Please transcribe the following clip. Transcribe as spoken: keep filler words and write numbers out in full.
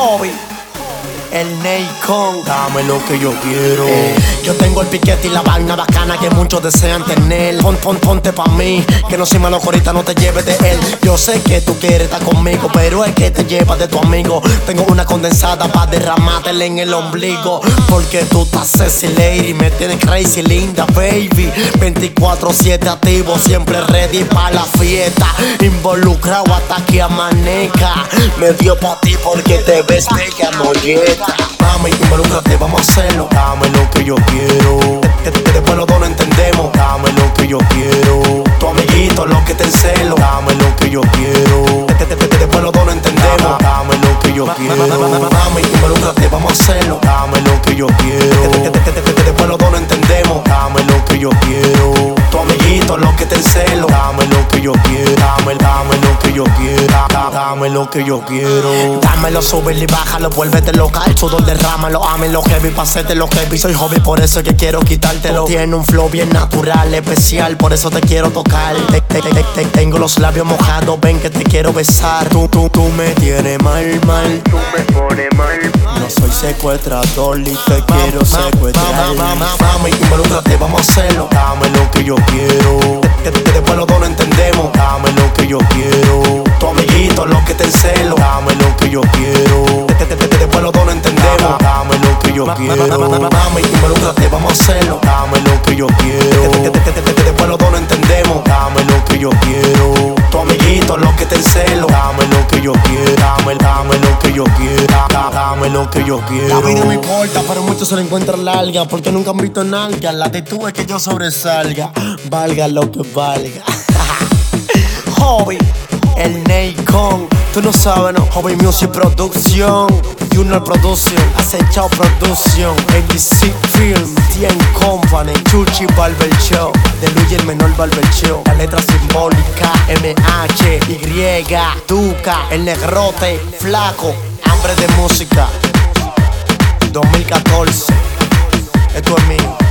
Hobby, el Naycon, dame lo que yo quiero. eh, Yo tengo el piquete y la vaina bacana que muchos desean tener. Pon, pon, ponte pa' mí, que no soy malo, ahorita no te lleves de él. Yo sé que tú quieres estar conmigo, pero es que te llevas de tu amigo. Tengo una condensada pa' derramártela en el ombligo, porque tú estás sexy lady, me tienes crazy linda baby. veinticuatro siete activo, siempre ready pa' la fiesta. Involucrado hasta que amanezca. Me dio pa' ti porque te ves bella molleta. Mami, involúcrate, vamos a hacerlo. Dame lo que yo quiero. Que, que, que después los dos no entendemos. Dame lo que yo quiero. Tu amiguito, lo que te encelo. Dame lo que yo quiero. Que, que, que, que después los dos no entendemos. Dame lo que yo quiero. Mami, involúcrate, vamos a hacerlo. Dame lo que yo quiero. Que, que, que, que, que, que después los dos no entendemos. Dame lo que yo quiero. Tu amiguito, lo que te encelo. Dame lo que yo quiero. Dame, dame lo que yo quiero. Dame lo que yo quiero. Dámelo, sube y bájalo, vuélvete local. Sudor derrámalo, ámelo heavy, pa' hacerte lo heavy. Soy hobby, por eso es que quiero quitártelo. Tiene un flow bien natural, especial, por eso te quiero tocar. te, te, te, te, Tengo los labios mojados, ven que te quiero besar. Tú, tú, tú me tienes mal, mal. Tú me pones mal. No soy secuestrador y te quiero secuestrar. Mami, involúcrate, vamos a hacerlo. Dame lo que yo quiero. Que, que, que después los dos no entendemos. Dame lo que yo quiero. Tu amiguito, lo que te encelo. Dame lo que yo quiero. Que, que, que, que después los dos no entendemos. Dame lo que yo quiero. Mami, involúcrate, vamos a hacerlo. Dame lo que yo quiero. Que, que, que, que, que, que después los dos no entendemos. Dame lo que yo quiero. Tu amiguito, lo que te encelo. Dame lo que yo quiero. Dame, dame lo que yo quiero. Dame lo que yo quiero. La vida me importa, pero muchos se la encuentran larga, porque nunca han visto nalga. La actitud es que yo sobresalga, valga lo que valga. Hobby, el Naycon, tú no sabes, no. Hobby Music Producción, Junior Production, Acechao Producción, A B C Film, Tien Company, Chuchi Barber Show, de Luigi el Menor Barber Show. La letra simbólica, M H Y, Duca, el Negrote, Flaco, Hambre de Música, dos mil catorce. Esto es mío.